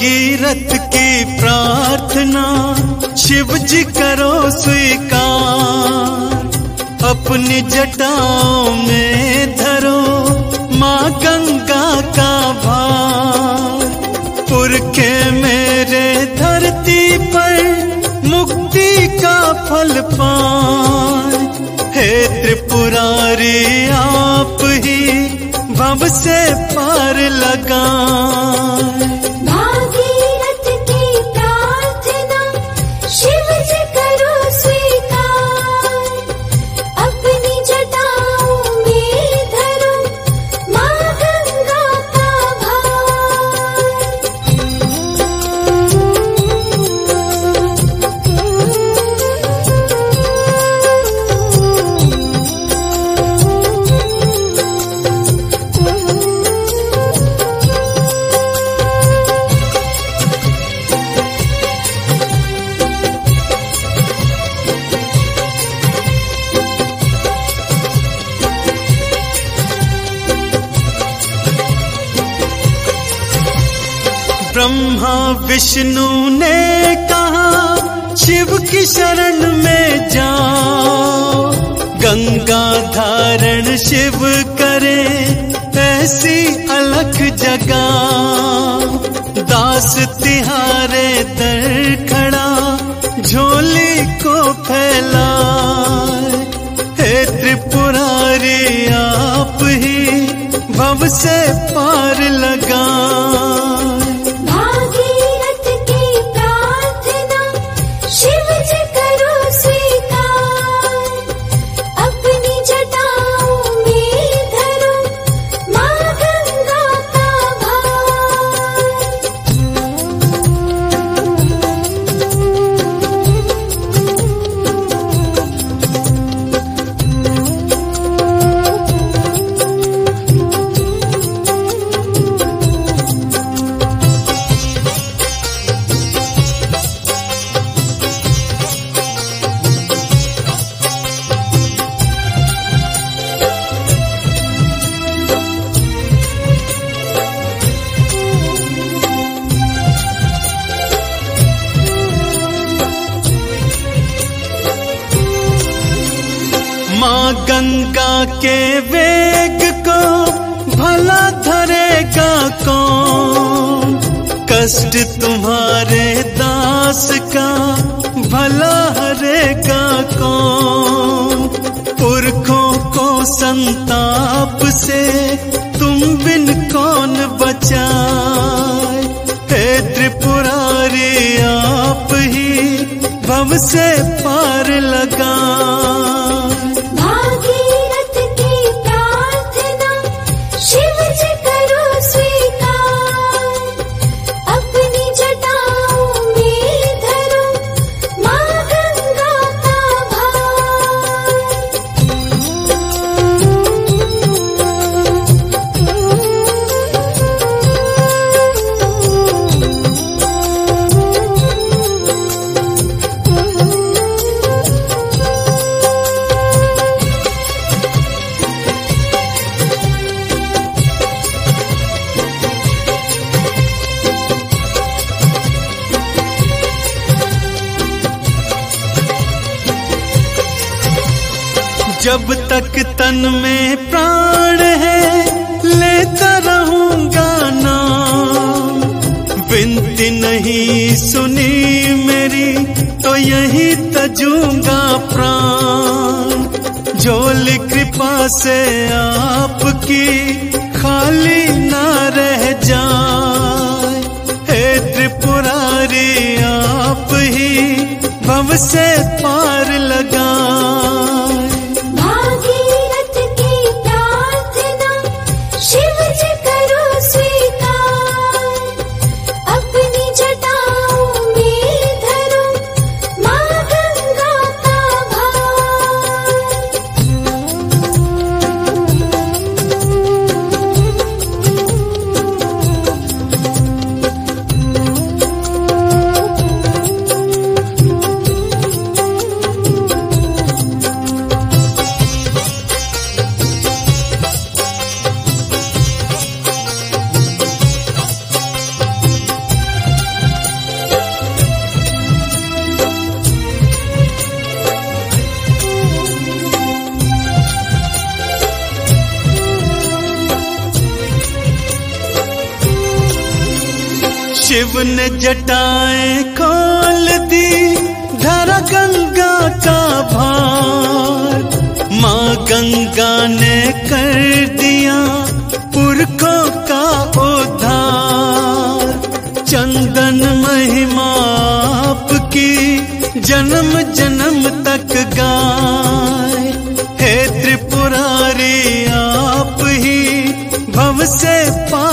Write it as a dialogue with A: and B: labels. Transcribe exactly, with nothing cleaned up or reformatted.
A: भागीरथ की प्रार्थना शिव जी करो स्वीकार, अपनी जटाओं में धरो माँ गंगा का भार। पुरखे मेरे धरती पर मुक्ति का फल पाए, हे त्रिपुरारी आप ही भव से पार लगाए।
B: भागीरथ की प्रार्थना शिव जी करो स्वीकार, अपनी जटाओं में धरो माँ गंगा का भार।
A: ब्रह्मा विष्णु ने कहा शिव की शरण में जाओ, गंगा धारण शिव करे ऐसी अलख जगाओ। दास तिहारे दर खड़ा झोली को फैलाए, हे त्रिपुरारी आप ही भव से पार लगाए।
B: भागीरथ की प्रार्थना शिव जी करो स्वीकार, अपनी जटाओं में धरो माँ गंगा का भार।
A: माँ गंगा के वेग को भला धरेगा कौन, कष्ट तुम्हारे दास का भला हरेगा कौन। पुरखों को संताप से तुम बिन कौन बचाए, हे त्रिपुरारी आप ही भव से पार लगाए।
B: भागीरथ की प्रार्थना शिव जी करो स्वीकार, अपनी जटाओं में धरो माँ गंगा का भार।
A: जब तक तन में प्राण है लेता रहूंगा नाम, विनती नहीं सुनी मेरी तो यही तजूंगा प्राण। झोली कृपा से आपकी खाली ना रह जाए, हे त्रिपुरारी आप ही भव से पार लगाए।
B: भागीरथ की प्रार्थना शिव जी करो स्वीकार, अपनी जटाओं में धरो माँ गंगा का भार।
A: शिव ने जटाएं खोल दी, धरा गंगा का भार। माँ गंगा ने कर दिया पुरखों का उद्धार। चंदन महिमा आपकी जन्म जन्म तक गाए। हे त्रिपुरारी आप ही भव से पार